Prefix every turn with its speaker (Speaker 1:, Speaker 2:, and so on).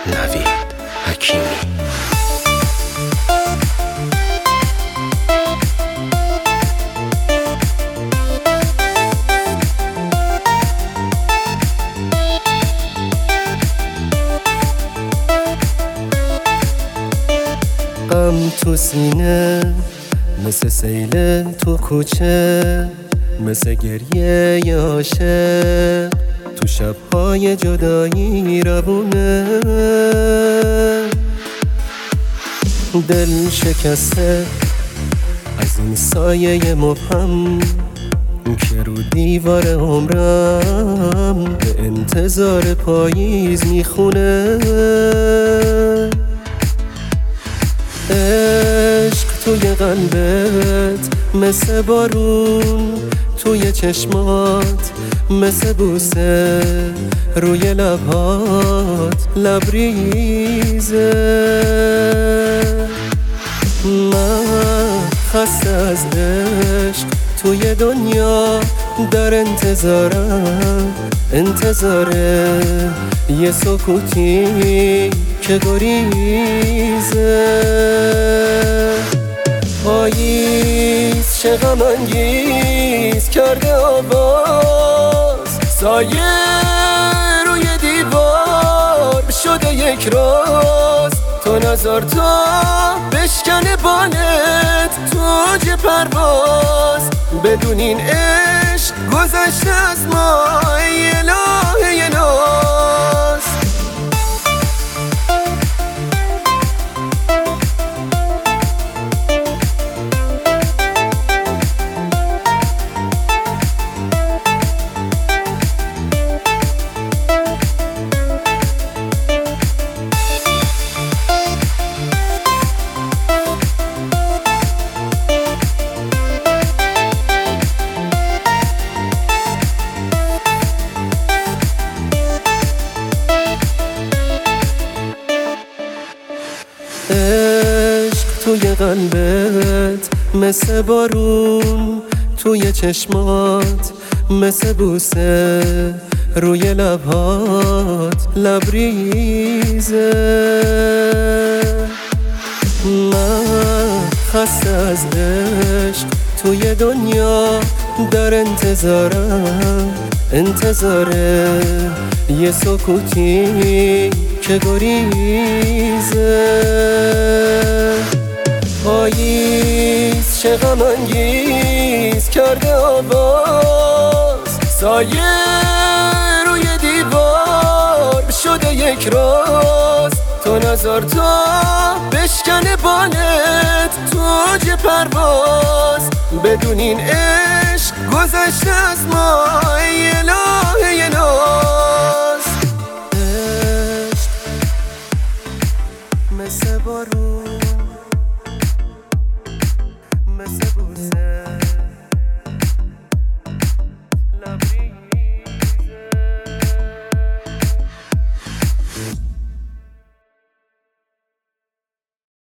Speaker 1: نوید حکیمی.
Speaker 2: غم تو سینه مثل سیل تو کوچه، مثل گریه عاشق تو شب‌های جدایی روونه. دل شکسته از این سایه مبهم که رو دیوار عمرم به انتظار پاییز میخونه. عشق توی قلبت مثل بارون، توی چشمات مثل بوسه، روی لبهات لبریزه. من خسته از عشق توی دنیا در انتظارم، انتظاره یه سکوتی که گریزه. پاییز چه غم انگیز کرده آواز، سایه روی دیوار شده یک راز. تو نظر تا بشکنه بالت توج پرواز، بدون این عشق گذشته از ما الهه ناز. عشق توی قلبت مثل بارون، توی چشمات مثل بوسه، روی لبهات لبریزه. من خسته از عشق توی دنیا در انتظارم، انتظاره یه سکوتی که گریزه. پاییز چه غم انگیز کرده آواز، سایه روی دیوار شده یک راز. تو نظر تا بشکنه بالت توج پرواز، بدون این عشق گذشته از ما